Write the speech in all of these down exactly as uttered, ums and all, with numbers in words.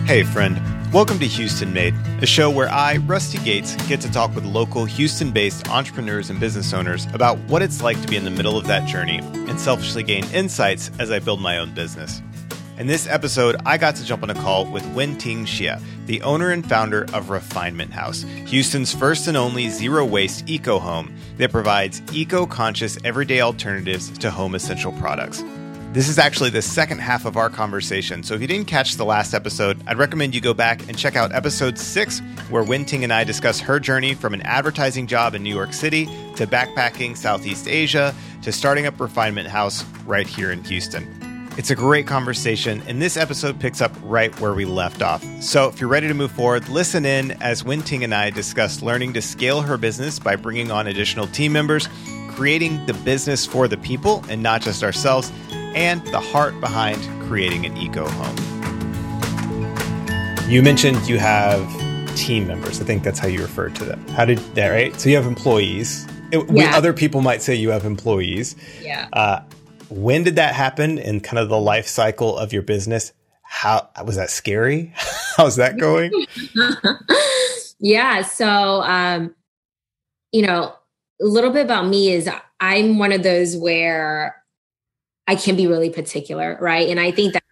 Hey friend, welcome to Houston Made, a show where I, Rusty Gates, get to talk with local Houston-based entrepreneurs and business owners about what it's like to be in the middle of that journey and selfishly gain insights as I build my own business. In this episode, I got to jump on a call with Wen-Ting Xie, the owner and founder of Refinement House, Houston's first and only zero-waste eco-home that provides eco-conscious everyday alternatives to home essential products. This is actually the second half of our conversation, so if you didn't catch the last episode, I'd recommend you go back and check out episode six, where Wen-Ting and I discuss her journey from an advertising job in New York City to backpacking Southeast Asia to starting up Refinement House right here in Houston. It's a great conversation, and this episode picks up right where we left off. So if you're ready to move forward, listen in as Wen-Ting and I discuss learning to scale her business by bringing on additional team members, creating the business for the people and not just ourselves, and the heart behind creating an eco-home. You mentioned you have team members. I think that's how you referred to them. How did that, right? So you have employees. It, yeah. we, other people might say you have employees. Yeah. Uh, when did that happen in kind of the life cycle of your business? How was that scary? How's that going? yeah. So, um, you know, a little bit about me is I'm one of those where I can be really particular, right? And I think that,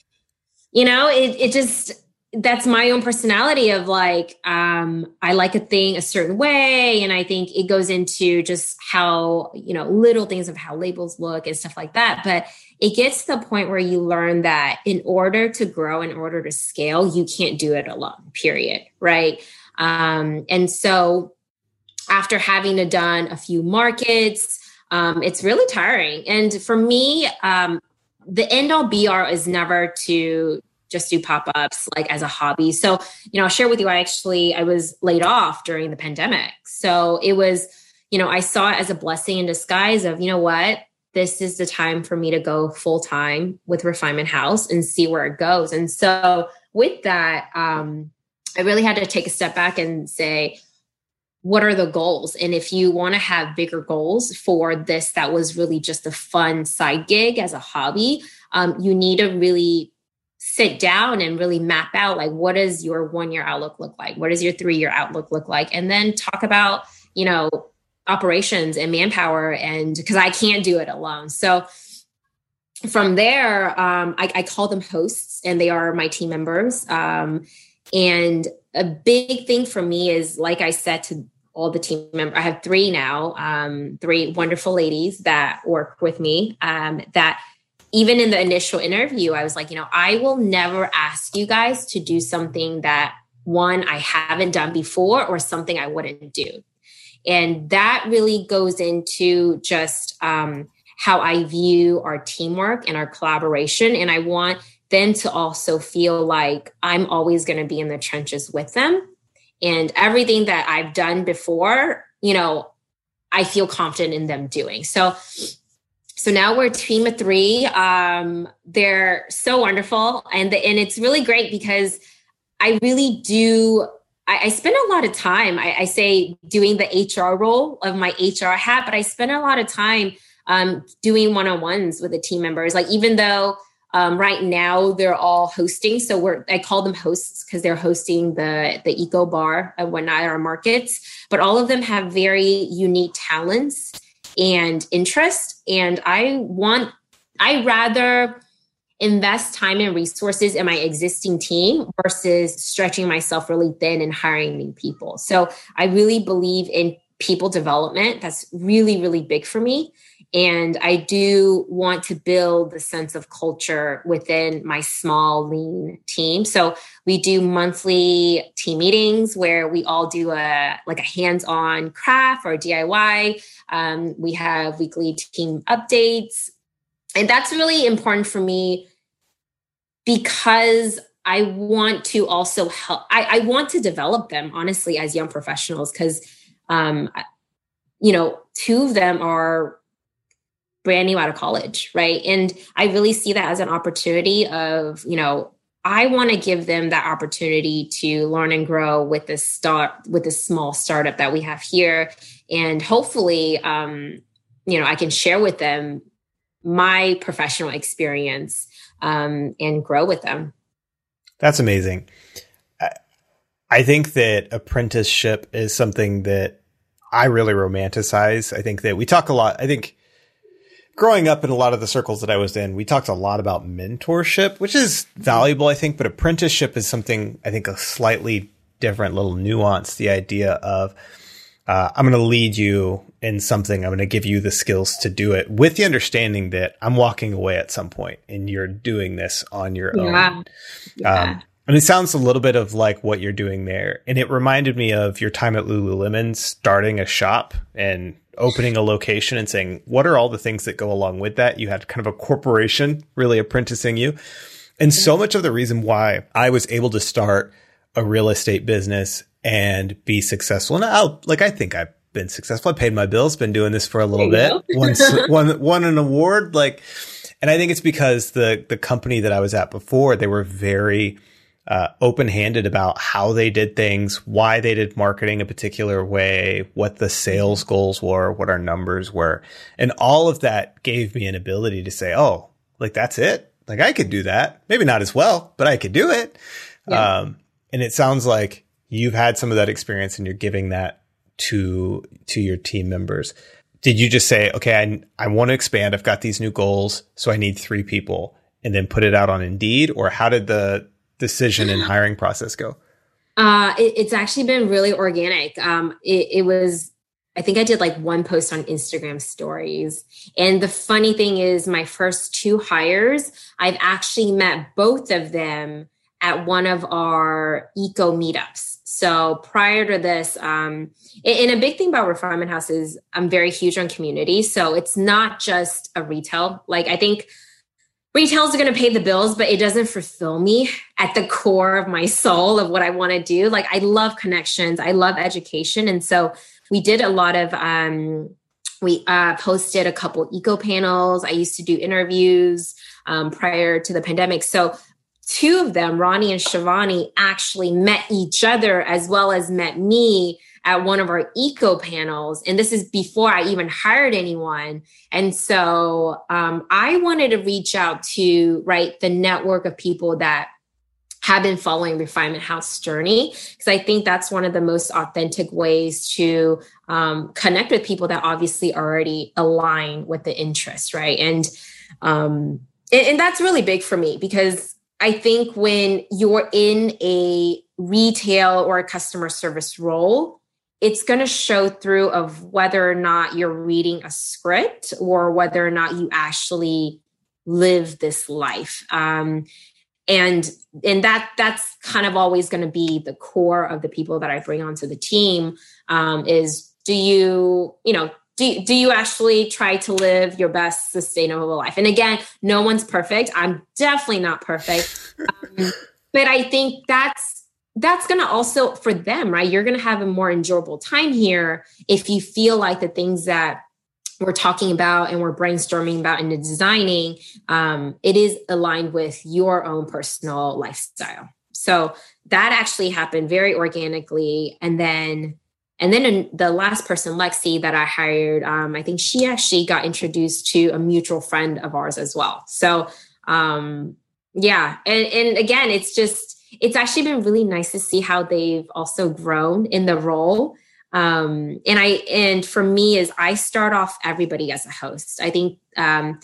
you know, it it just, that's my own personality of like, um, I like a thing a certain way. And I think it goes into just how, you know, little things of how labels look and stuff like that. But it gets to the point where you learn that in order to grow, in order to scale, you can't do it alone, period, right? Um, and so after having to done a few markets, um, it's really tiring. And for me, um, the end all be all is never to just do pop-ups like as a hobby. So, you know, I'll share with you, I actually, I was laid off during the pandemic. So it was, you know, I saw it as a blessing in disguise of, you know what, this is the time for me to go full time with Refinement House and see where it goes. And so with that, um, I really had to take a step back and say, what are the goals? And if you want to have bigger goals for this, that was really just a fun side gig as a hobby, um, you need to really sit down and really map out, like, what does your one-year outlook look like? What does your three-year outlook look like? And then talk about, you know, operations and manpower, and because I can't do it alone. So from there, um, I, I call them hosts, and they are my team members. Um, and a big thing for me is, like I said to all the team members, I have three now, um, three wonderful ladies that work with me, um, that even in the initial interview, I was like, you know, I will never ask you guys to do something that, one, I haven't done before or something I wouldn't do. And that really goes into just um, how I view our teamwork and our collaboration. And I want them to also feel like I'm always going to be in the trenches with them. And everything that I've done before, you know, I feel confident in them doing. So So now we're a team of three. Um, they're so wonderful. And the, and it's really great because I really do, I, I spend a lot of time, I, I say doing the H R role of my H R hat, but I spend a lot of time um, doing one-on-ones with the team members. Like, even though um, right now they're all hosting. So we're, I call them hosts because they're hosting the, the eco bar and whatnot at our markets, but all of them have very unique talents and interest. And I want, I rather invest time and resources in my existing team versus stretching myself really thin and hiring new people. So I really believe in people development. That's really, really big for me. And I do want to build the sense of culture within my small, lean team. So we do monthly team meetings where we all do a like a hands-on craft or D I Y. Um, we have weekly team updates. And that's really important for me because I want to also help. I, I want to develop them, honestly, as young professionals, because, um, you know, two of them are brand new out of college, right? And I really see that as an opportunity of, you know, I want to give them that opportunity to learn and grow with this start, with this small startup that we have here. And hopefully, um, you know, I can share with them my professional experience um, and grow with them. That's amazing. I, I think that apprenticeship is something that I really romanticize. I think that we talk a lot. I think growing up in a lot of the circles that I was in, we talked a lot about mentorship, which is valuable, I think, but apprenticeship is something I think a slightly different little nuance. The idea of uh, I'm going to lead you in something. I'm going to give you the skills to do it with the understanding that I'm walking away at some point and you're doing this on your yeah. own. Yeah. Um, and it sounds a little bit of like what you're doing there. And it reminded me of your time at Lululemon, starting a shop and opening a location and saying, what are all the things that go along with that? You had kind of a corporation really apprenticing you. And so much of the reason why I was able to start a real estate business and be successful. And I'll, like, I think I've been successful. I paid my bills, been doing this for a little bit, won, won, won an award. Like, and I think it's because the, the company that I was at before, they were very uh, open-handed about how they did things, why they did marketing a particular way, what the sales goals were, what our numbers were. And all of that gave me an ability to say, oh, like, that's it. Like, I could do that. Maybe not as well, but I could do it. Yeah. Um, and it sounds like you've had some of that experience and you're giving that to, to your team members. Did you just say, okay, I, I want to expand. I've got these new goals, so I need three people, and then put it out on Indeed? Or how did the decision and hiring process go? Uh, it, it's actually been really organic. Um, it, it was, I think I did like one post on Instagram stories. And the funny thing is my first two hires, I've actually met both of them at one of our eco meetups. So prior to this, um, and a big thing about Refinement House is I'm very huge on community. So it's not just a retail. Like, I think retails are going to pay the bills, but it doesn't fulfill me at the core of my soul of what I want to do. Like, I love connections. I love education. And so we did a lot of, um, we uh, posted a couple eco panels. I used to do interviews um, prior to the pandemic. So two of them, Ronnie and Shivani, actually met each other as well as met me at one of our eco panels. And this is before I even hired anyone. And so um, I wanted to reach out to, right, the network of people that have been following Refinement House journey, because I think that's one of the most authentic ways to um, connect with people that obviously already align with the interest, right? And, um, and and that's really big for me, because I think when you're in a retail or a customer service role, it's going to show through of whether or not you're reading a script or whether or not you actually live this life. Um, and and that that's kind of always going to be the core of the people that I bring onto the team. Um, is do you, you know, do, do you actually try to live your best sustainable life? And again, no one's perfect. I'm definitely not perfect. Um, but I think that's that's going to also, for them, right? You're going to have a more enjoyable time here if you feel like the things that we're talking about and we're brainstorming about in the designing, um, it is aligned with your own personal lifestyle. So that actually happened very organically. And then, and then the last person, Lexi, that I hired, um, I think she actually got introduced to a mutual friend of ours as well. So um, yeah. And, and again, it's just, it's actually been really nice to see how they've also grown in the role. Um, and I, and for me is I start off everybody as a host. I think, um,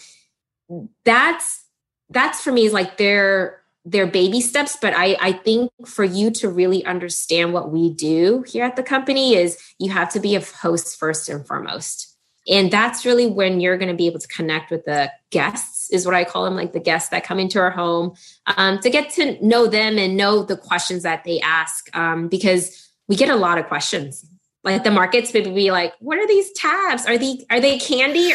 that's, that's for me is like their, their baby steps. But I, I think for you to really understand what we do here at the company is you have to be a host first and foremost. And that's really when you're going to be able to connect with the guests, is what I call them, like the guests that come into our home, um, to get to know them and know the questions that they ask. Um, because we get a lot of questions. Like the markets maybe be like, what are these tabs? Are they, are they candy?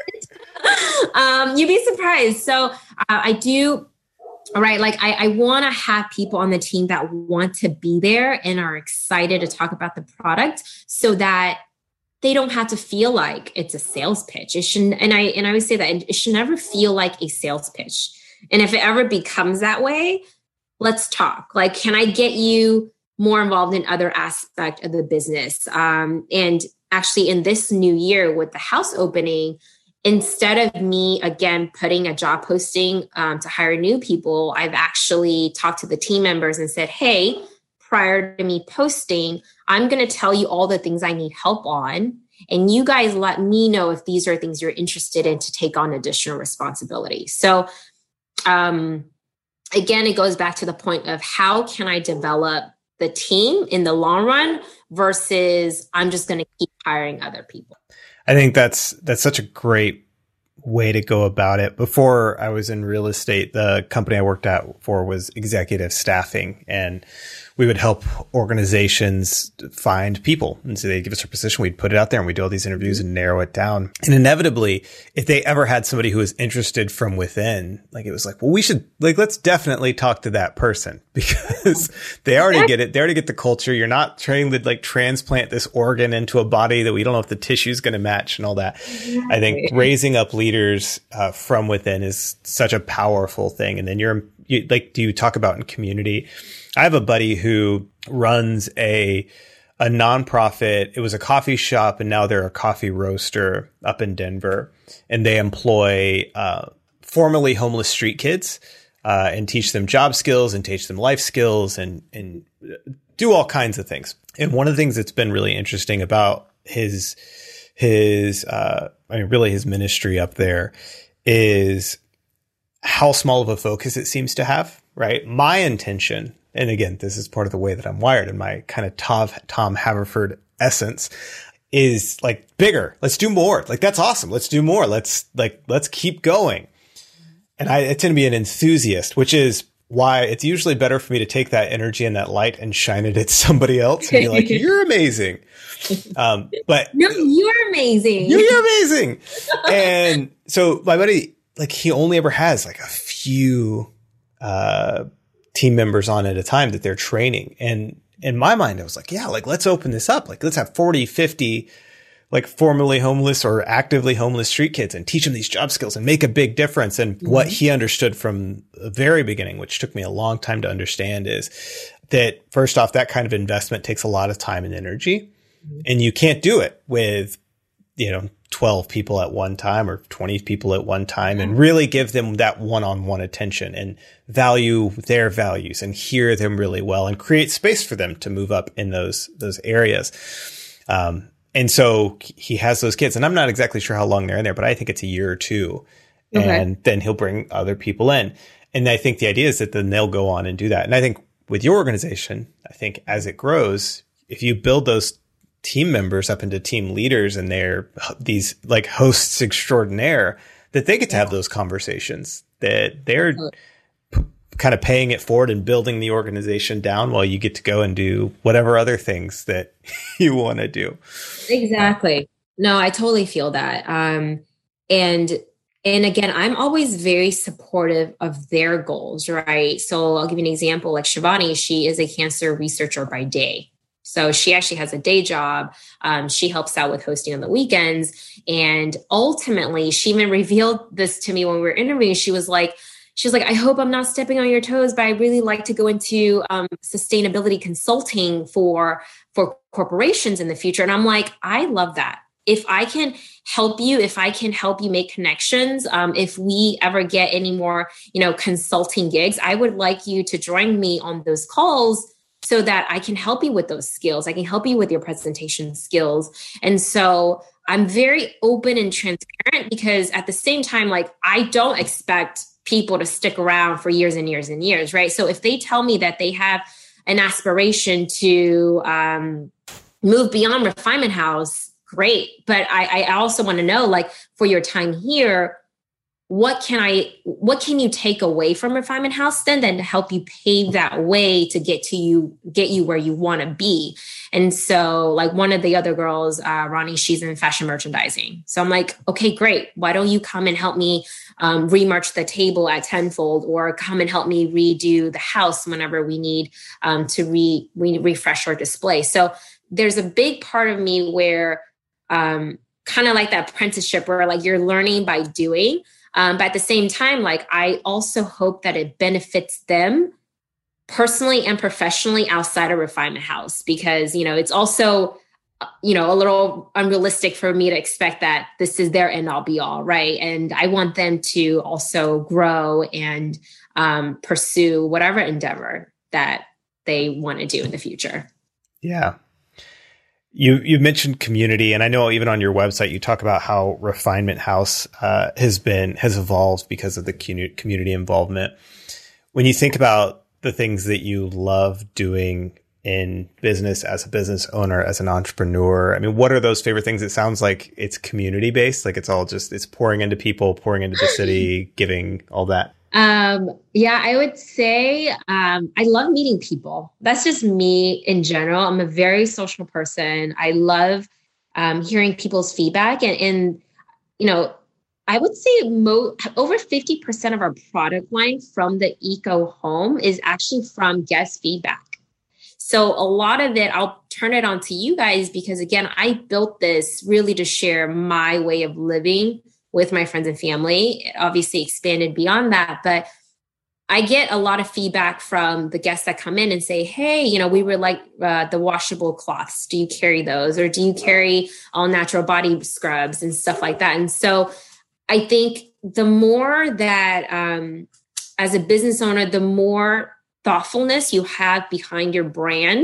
um, you'd be surprised. So uh, I do, all right. Like I, I want to have people on the team that want to be there and are excited to talk about the product so that they don't have to feel like it's a sales pitch. It shouldn't, and I, and I always say that it should never feel like a sales pitch. And if it ever becomes that way, let's talk. Like, can I get you more involved in other aspect of the business? Um, and actually in this new year with the house opening, instead of me, again, putting a job posting um, to hire new people, I've actually talked to the team members and said, hey, prior to me posting, I'm going to tell you all the things I need help on. And you guys let me know if these are things you're interested in to take on additional responsibility. So um, again, it goes back to the point of how can I develop the team in the long run versus I'm just going to keep hiring other people. I think that's that's such a great way to go about it. Before I was in real estate, the company I worked at for was executive staffing, and we would help organizations find people. And so they'd give us a position, we'd put it out there, and we'd do all these interviews and narrow it down. And inevitably, if they ever had somebody who was interested from within, like it was like, well, we should, like, let's definitely talk to that person because they already get it. They already get the culture. You're not trying to like transplant this organ into a body that we don't know if the tissue is going to match and all that. I think raising up leaders uh, from within is such a powerful thing. And then you're you, like, do you talk about in community? I have a buddy who runs a a nonprofit. It was a coffee shop, and now they're a coffee roaster up in Denver. And they employ uh, formerly homeless street kids uh, and teach them job skills and teach them life skills and and do all kinds of things. And one of the things that's been really interesting about his his uh, I mean, really his ministry up there is how small of a focus it seems to have. Right, my intention. And again, this is part of the way that I'm wired and my kind of Tom, Tom Haverford essence is like bigger. Let's do more. Like, that's awesome. Let's do more. Let's like, let's keep going. And I, I tend to be an enthusiast, which is why it's usually better for me to take that energy and that light and shine it at somebody else and be like, you're amazing. Um, but no, you're amazing. You're, you're amazing. And so my buddy, like, he only ever has like a few, uh, team members on at a time that they're training. And in my mind, I was like, yeah, like, let's open this up. Like, let's have forty, fifty, like formerly homeless or actively homeless street kids and teach them these job skills and make a big difference. And mm-hmm. what he understood from the very beginning, which took me a long time to understand, is that first off, that kind of investment takes a lot of time and energy. Mm-hmm. And you can't do it with, you know, twelve people at one time or twenty people at one time and really give them that one-on-one attention and value their values and hear them really well and create space for them to move up in those, those areas. Um, and so he has those kids, and I'm not exactly sure how long they're in there, but I think it's a year or two. Okay. And then he'll bring other people in. And I think the idea is that then they'll go on and do that. And I think with your organization, I think as it grows, if you build those team members up into team leaders and they're these like hosts extraordinaire, that they get to have those conversations, that they're p- kind of paying it forward and building the organization down while you get to go and do whatever other things that you want to do. Exactly. No, I totally feel that. Um, and, and again, I'm always very supportive of their goals, right? So I'll give you an example. Like Shivani, she is a cancer researcher by day. So she actually has a day job. Um, she helps out with hosting on the weekends. And ultimately, she even revealed this to me when we were interviewing. She was like, she was like, I hope I'm not stepping on your toes, but I really like to go into um, sustainability consulting for, for corporations in the future. And I'm like, I love that. If I can help you, if I can help you make connections, um, if we ever get any more, you know, consulting gigs, I would like you to join me on those calls so that I can help you with those skills. I can help you with your presentation skills. And so I'm very open and transparent because at the same time, like, I don't expect people to stick around for years and years and years, right? So if they tell me that they have an aspiration to um, move beyond Refinement House, great. But I, I also want to know, like, for your time here, what can I, what can you take away from Refinement House then, then to help you pave that way to get to you, get you where you want to be. And so like one of the other girls, uh, Ronnie, she's in fashion merchandising. So I'm like, okay, great. Why don't you come and help me um, remarch the table at Tenfold, or come and help me redo the house whenever we need um, to re, re refresh our display. So there's a big part of me where um, kind of like that apprenticeship where like you're learning by doing. Um, but at the same time, like, I also hope that it benefits them personally and professionally outside of Refinement House, because, you know, it's also you know, a little unrealistic for me to expect that this is their end all be all, right? And I want them to also grow and um, pursue whatever endeavor that they want to do in the future. Yeah. You you mentioned community, and I know even on your website you talk about how Refinement House uh, has been has evolved because of the community involvement. When you think about the things that you love doing in business as a business owner, as an entrepreneur, I mean, what are those favorite things? It sounds like it's community based, like it's all just it's pouring into people, pouring into the city, giving, all that. Um, yeah, I would say um, I love meeting people. That's just me in general. I'm a very social person. I love um, hearing people's feedback. And, and, you know, I would say mo- over fifty percent of our product line from the Eco Home is actually from guest feedback. So a lot of it, I'll turn it on to you guys because, again, I built this really to share my way of living with my friends and family. It obviously expanded beyond that, but I get a lot of feedback from the guests that come in and say, hey, you know, we were like uh, the washable cloths. Do you carry those? Or do you carry all natural body scrubs and stuff like that? And so I think the more that um, as a business owner, the more thoughtfulness you have behind your brand,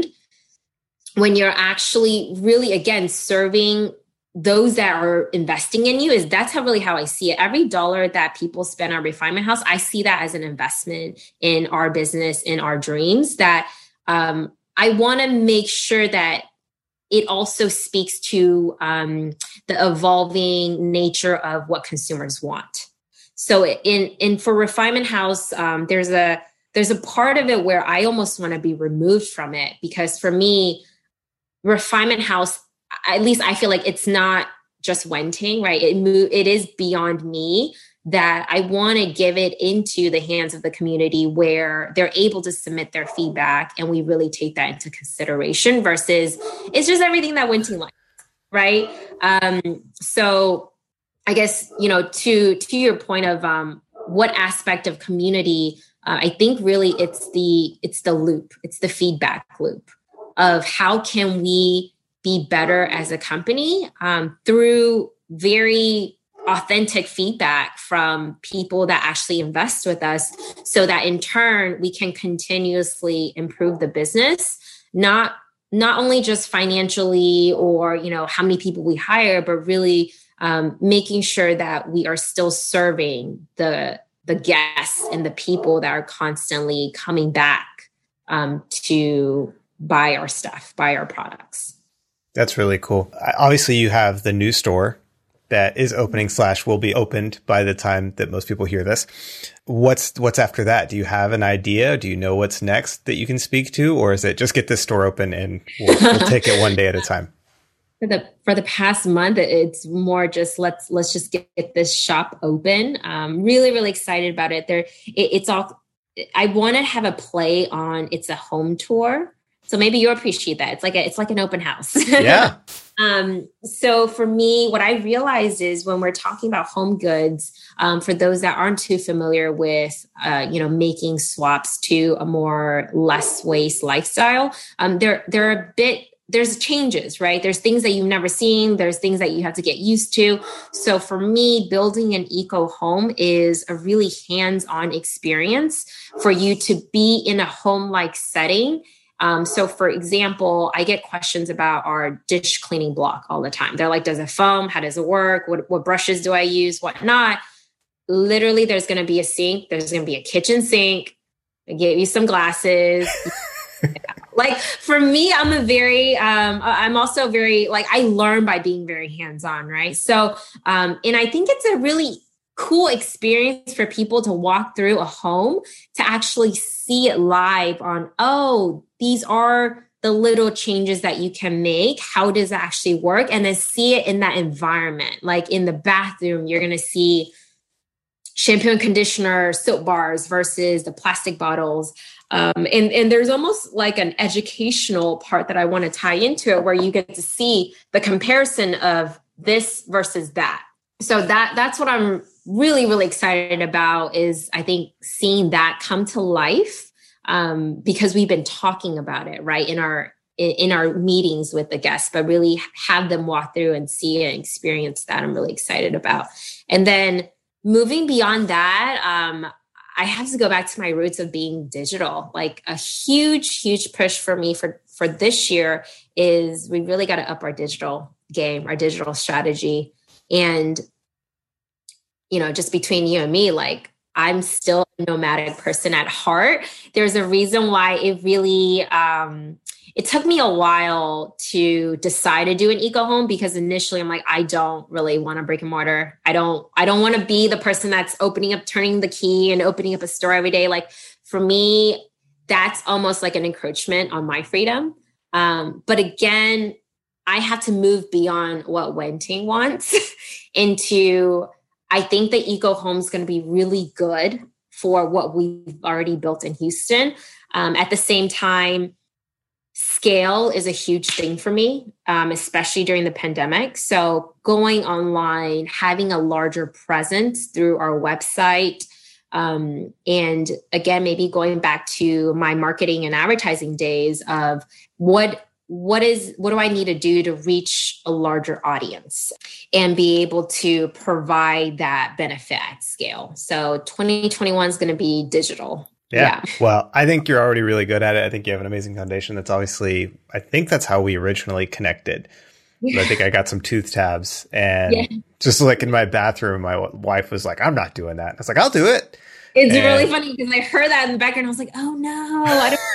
when you're actually really, again, serving those that are investing in you, is that's how really how I see it. Every dollar that people spend on Refinement House, I see that as an investment in our business, in our dreams, that um, I want to make sure that it also speaks to um, the evolving nature of what consumers want. So in, in for Refinement House, um, there's a there's a part of it where I almost want to be removed from it, because for me, Refinement House, at least I feel like it's not just Wenting, right? It move, it is beyond me, that I want to give it into the hands of the community where they're able to submit their feedback and we really take that into consideration versus it's just everything that Wenting likes, right? Um, so I guess, you know, to, to your point of um, what aspect of community, uh, I think really it's the, it's the loop, it's the feedback loop of how can we be better as a company um, through very authentic feedback from people that actually invest with us, so that in turn we can continuously improve the business, not not only just financially or, you know, how many people we hire, but really um, making sure that we are still serving the the guests and the people that are constantly coming back um, to buy our stuff, buy our products. That's really cool. Obviously, you have the new store that is opening slash will be opened by the time that most people hear this. What's what's after that? Do you have an idea? Do you know what's next that you can speak to? Or is it just get this store open and we'll, we'll take it one day at a time? For the for the past month, it's more just let's let's just get, get this shop open. Um, really, really excited about it. There, it, it's all. I want to have a play on. It's a home tour. So maybe you'll appreciate that. It's like a, it's like an open house. Yeah. um, so for me, what I realized is when we're talking about home goods, um, for those that aren't too familiar with, uh, you know, making swaps to a more less waste lifestyle, um, they're, they're a bit, there's changes, right? There's things that you've never seen. There's things that you have to get used to. So for me, building an eco home is a really hands-on experience for you to be in a home-like setting. Um, so for example, I get questions about our dish cleaning block all the time. They're like, does it foam? How does it work? What, what brushes do I use? What not? Literally, there's going to be a sink. There's going to be a kitchen sink. I gave you some glasses. Like for me, I'm a very, um, I'm also very, like, I learn by being very hands-on, right? So, um, and I think it's a really cool experience for people to walk through a home, to actually see it live on, oh, these are the little changes that you can make. How does it actually work? And then see it in that environment. Like in the bathroom, you're going to see shampoo and conditioner, soap bars versus the plastic bottles. Um, and, and there's almost like an educational part that I want to tie into it, where you get to see the comparison of this versus that. So that that's what I'm really, really excited about, is I think seeing that come to life, um, because we've been talking about it, right, in our in, in our meetings with the guests, but really have them walk through and see and experience that. I'm really excited about. And then moving beyond that, um, I have to go back to my roots of being digital. Like a huge, huge push for me for, for this year is we really got to up our digital game, our digital strategy. And, you know, just between you and me, like I'm still a nomadic person at heart. There's a reason why it really, um, it took me a while to decide to do an eco home, because initially I'm like, I don't really want a brick and mortar. I don't, I don't want to be the person that's opening up, turning the key and opening up a store every day. Like for me, that's almost like an encroachment on my freedom. Um, but again, I have to move beyond what Wenting wants into, I think the eco home is going to be really good for what we've already built in Houston. Um, at the same time, scale is a huge thing for me, um, especially during the pandemic. So going online, having a larger presence through our website, um, and again, maybe going back to my marketing and advertising days of what what is what do I need to do to reach a larger audience and be able to provide that benefit at scale. So twenty twenty-one is going to be digital. Yeah. yeah. Well, I think you're already really good at it. I think you have an amazing foundation. That's obviously, I think that's how we originally connected. Yeah. I think I got some tooth tabs and yeah. just like in my bathroom, my wife was like, I'm not doing that. I was like, I'll do it. It's and really funny because I heard that in the background. I was like, oh no, I don't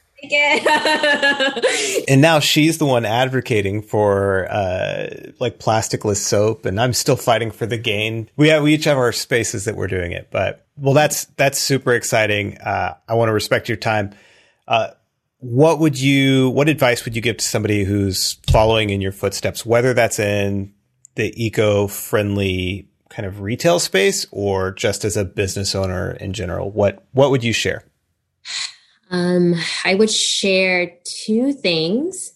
and now she's the one advocating for uh, like plasticless soap, and I'm still fighting for the gain. We have, we each have our spaces that we're doing it, but well, that's that's super exciting. Uh, I want to respect your time. Uh, what would you, what advice would you give to somebody who's following in your footsteps, whether that's in the eco-friendly kind of retail space or just as a business owner in general? What what would you share? Um, I would share two things.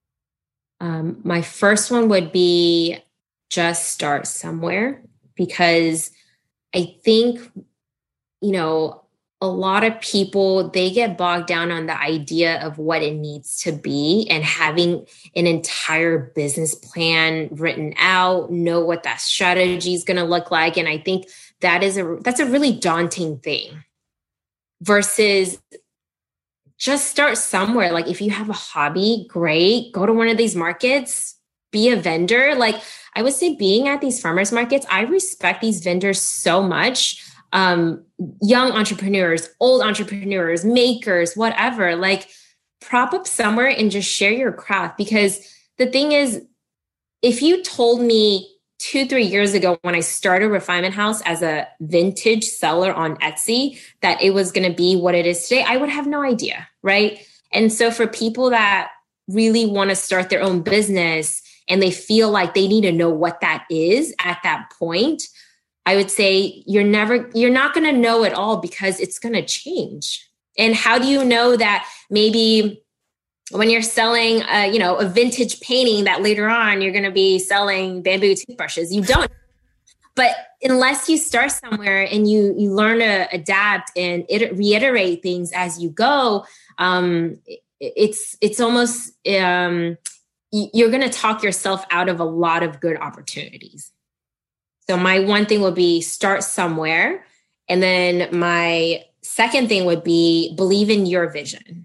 Um, my first one would be just start somewhere, because I think, you know, a lot of people, they get bogged down on the idea of what it needs to be and having an entire business plan written out, know what that strategy is going to look like. And I think that is a, that's a really daunting thing versus just start somewhere. Like if you have a hobby, great. Go to one of these markets, be a vendor. Like I would say being at these farmers markets, I respect these vendors so much. Um, young entrepreneurs, old entrepreneurs, makers, whatever, like prop up somewhere and just share your craft. Because the thing is, if you told me two, three years ago when I started Refinement House as a vintage seller on Etsy, that it was going to be what it is today, I would have no idea, right? And so for people that really want to start their own business and they feel like they need to know what that is at that point, I would say you're never, you're not going to know it all because it's going to change. And how do you know that maybe when you're selling, a, you know, a vintage painting that later on you're going to be selling bamboo toothbrushes? You don't. But unless you start somewhere and you you learn to adapt and it, reiterate things as you go, um, it, it's it's almost um, you're going to talk yourself out of a lot of good opportunities. So my one thing would be start somewhere, and then my second thing would be believe in your vision.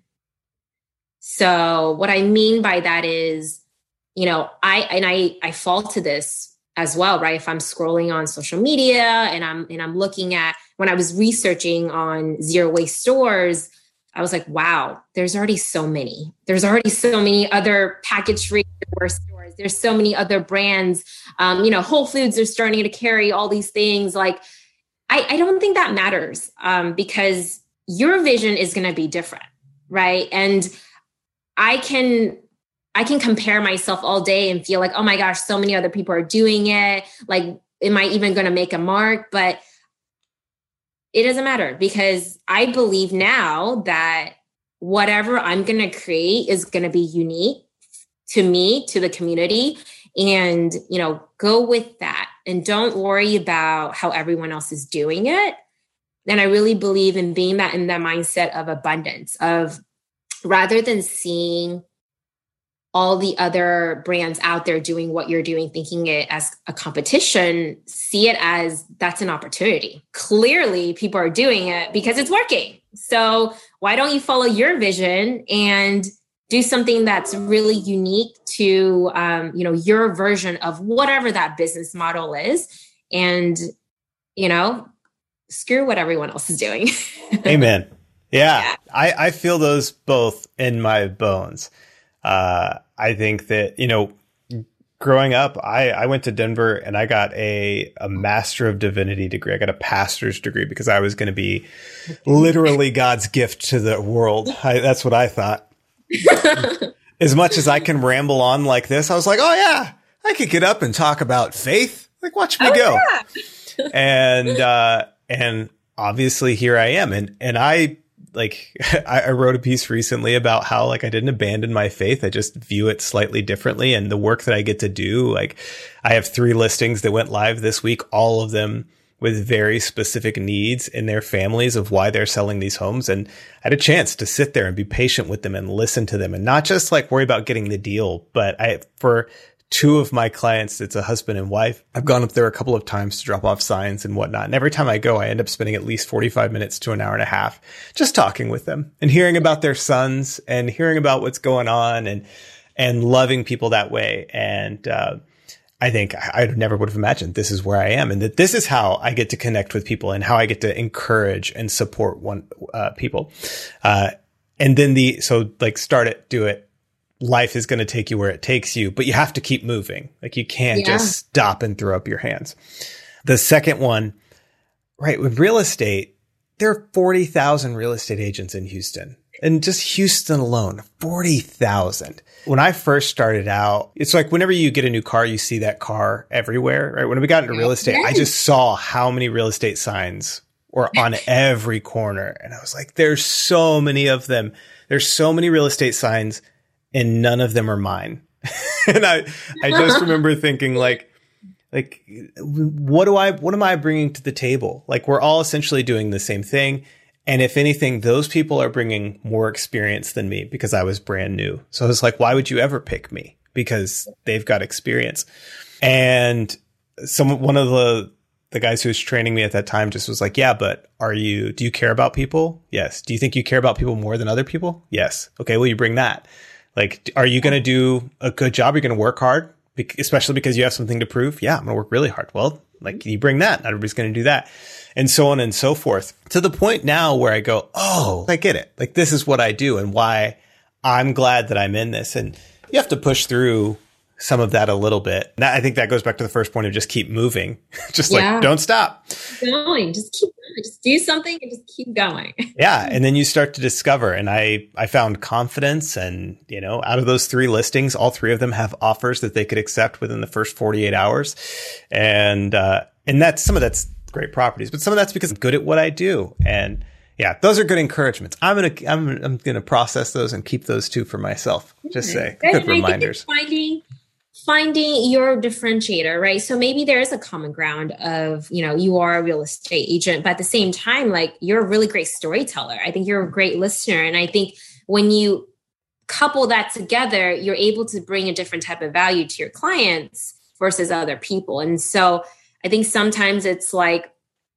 So what I mean by that is, you know, I, and I, I fall to this as well, right? If I'm scrolling on social media and I'm, and I'm looking at, when I was researching on zero waste stores, I was like, wow, there's already so many, there's already so many other package-free stores. There's so many other brands. Um, you know, Whole Foods are starting to carry all these things. Like, I, I don't think that matters um, because your vision is going to be different, right? And I can, I can compare myself all day and feel like, oh my gosh, so many other people are doing it. Like, am I even going to make a mark? But it doesn't matter because I believe now that whatever I'm going to create is going to be unique to me, to the community, and, you know, go with that and don't worry about how everyone else is doing it. And I really believe in being that in the mindset of abundance, of rather than seeing all the other brands out there doing what you're doing, thinking it as a competition, see it as that's an opportunity. Clearly, people are doing it because it's working. So why don't you follow your vision and do something that's really unique to, um, you know, your version of whatever that business model is, and, you know, screw what everyone else is doing. Amen. Yeah, yeah. I, I feel those both in my bones. Uh, I think that, you know, growing up, I, I went to Denver and I got a, a Master of Divinity degree. I got a pastor's degree because I was going to be literally God's gift to the world. I, that's what I thought. As much as I can ramble on like this, I was like, oh yeah, I could get up and talk about faith. Like, watch me oh, go. Yeah. and, uh, and obviously here I am. And, and I, like, I, I wrote a piece recently about how, like, I didn't abandon my faith. I just view it slightly differently. And the work that I get to do, like, I have three listings that went live this week, all of them with very specific needs in their families of why they're selling these homes. And I had a chance to sit there and be patient with them and listen to them and not just like worry about getting the deal. But I, for two of my clients, it's a husband and wife. I've gone up there a couple of times to drop off signs and whatnot. And every time I go, I end up spending at least forty-five minutes to an hour and a half just talking with them and hearing about their sons and hearing about what's going on and, and loving people that way. And, uh, I think I never would have imagined this is where I am, and that this is how I get to connect with people and how I get to encourage and support one, uh, people. Uh, and then the, so like start it, do it. Life is going to take you where it takes you, but you have to keep moving. Like you can't yeah. just stop and throw up your hands. The second one, right. With real estate, there are forty thousand real estate agents in Houston. And just Houston alone, forty thousand. When I first started out, it's like whenever you get a new car, you see that car everywhere, right? When we got into real estate, yes. I just saw how many real estate signs were on every corner. And I was like, there's so many of them. There's so many real estate signs and none of them are mine. And I, I just remember thinking like, like, what do I, what am I bringing to the table? Like we're all essentially doing the same thing. And if anything, those people are bringing more experience than me because I was brand new. So I was like, why would you ever pick me? Because they've got experience. And some, one of the, the guys who was training me at that time just was like, yeah, but are you, do you care about people? Yes. Do you think you care about people more than other people? Yes. Okay. Well, you bring that. Like, are you going to do a good job? Are you going to work hard? Be- especially because you have something to prove? Yeah, I'm going to work really hard. Well, like you bring that. Not everybody's going to do that. And so on and so forth, to the point now where I go, oh, I get it. Like, this is what I do and why I'm glad that I'm in this. And you have to push through some of that a little bit. That, I think that goes back to the first point of just keep moving. just yeah. like, don't stop. Keep going. Just keep going. Just do something and just keep going. Yeah. And then you start to discover. And I, I found confidence. And, you know, out of those three listings, all three of them have offers that they could accept within the first forty-eight hours. And, uh, and that's some of that's great properties, but some of that's because I'm good at what I do. And yeah, those are good encouragements. I'm going to, I'm, I'm going to process those and keep those two for myself. Just say good, good reminders. Finding, finding your differentiator, right? So maybe there is a common ground of, you know, you are a real estate agent, but at the same time, like you're a really great storyteller. I think you're a great listener. And I think when you couple that together, you're able to bring a different type of value to your clients versus other people. And so I think sometimes it's like,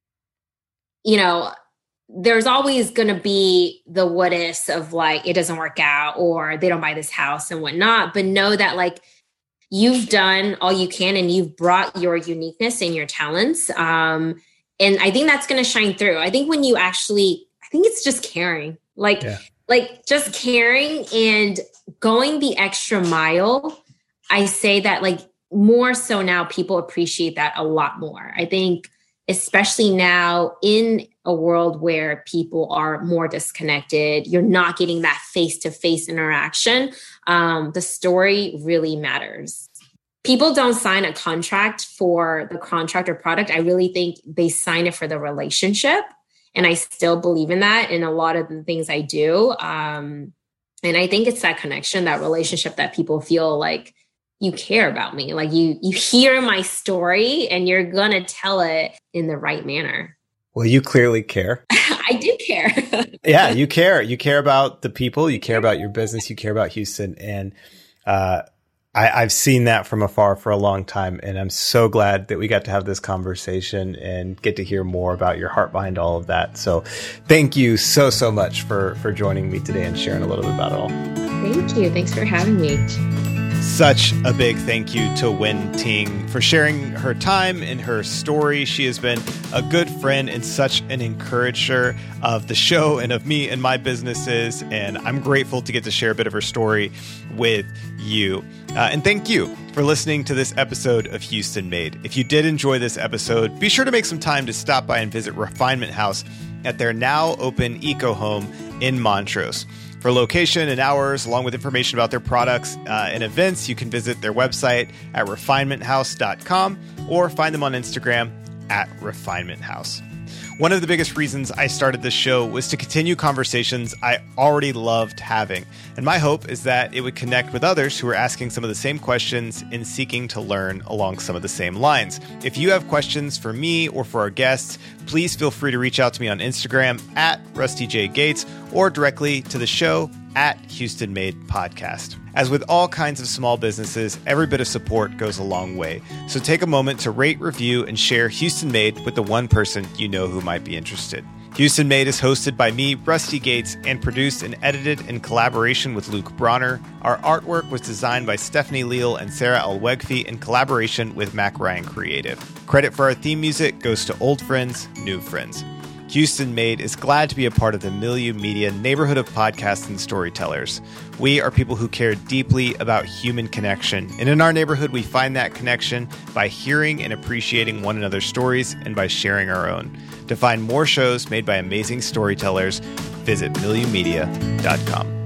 you know, there's always going to be the what ifs of like, it doesn't work out or they don't buy this house and whatnot. But know that like you've done all you can and you've brought your uniqueness and your talents. Um, and I think that's going to shine through. I think when you actually, I think it's just caring, like, yeah. like just caring and going the extra mile. I say that like, more so now people appreciate that a lot more. I think, especially now in a world where people are more disconnected, you're not getting that face-to-face interaction. Um, the story really matters. People don't sign a contract for the contract or product. I really think they sign it for the relationship. And I still believe in that in a lot of the things I do. Um, and I think it's that connection, that relationship that people feel like, you care about me. Like you, you hear my story and you're going to tell it in the right manner. Well, you clearly care. I do care. Yeah, you care. You care about the people. You care about your business. You care about Houston. And Uh, I, I've seen that from afar for a long time, and I'm so glad that we got to have this conversation and get to hear more about your heart behind all of that. So thank you so, so much for, for joining me today and sharing a little bit about it all. Thank you. Thanks for having me. Such a big thank you to Wen Ting for sharing her time and her story. She has been a good friend and such an encourager of the show and of me and my businesses. And I'm grateful to get to share a bit of her story with you. Uh, and thank you for listening to this episode of Houston Made. If you did enjoy this episode, be sure to make some time to stop by and visit Refinement House at their now open Eco Home in Montrose. For location and hours, along with information about their products uh, and events, you can visit their website at refinement house dot com or find them on Instagram at refinement house. One of the biggest reasons I started this show was to continue conversations I already loved having. And my hope is that it would connect with others who are asking some of the same questions and seeking to learn along some of the same lines. If you have questions for me or for our guests, please feel free to reach out to me on Instagram at Rusty J. Gates or directly to the show at Houston Made Podcast. As with all kinds of small businesses, every bit of support goes a long way. So take a moment to rate, review, and share Houston Made with the one person you know who might be interested. Houston Made is hosted by me, Rusty Gates, and produced and edited in collaboration with Luke Bronner. Our artwork was designed by Stephanie Leal and Sarah Alwegfi in collaboration with Mac Ryan Creative. Credit for our theme music goes to Old Friends, New Friends. Houston Made is glad to be a part of the Milieu Media neighborhood of podcasts and storytellers. We are people who care deeply about human connection. And in our neighborhood, we find that connection by hearing and appreciating one another's stories and by sharing our own. To find more shows made by amazing storytellers, visit milieu media dot com.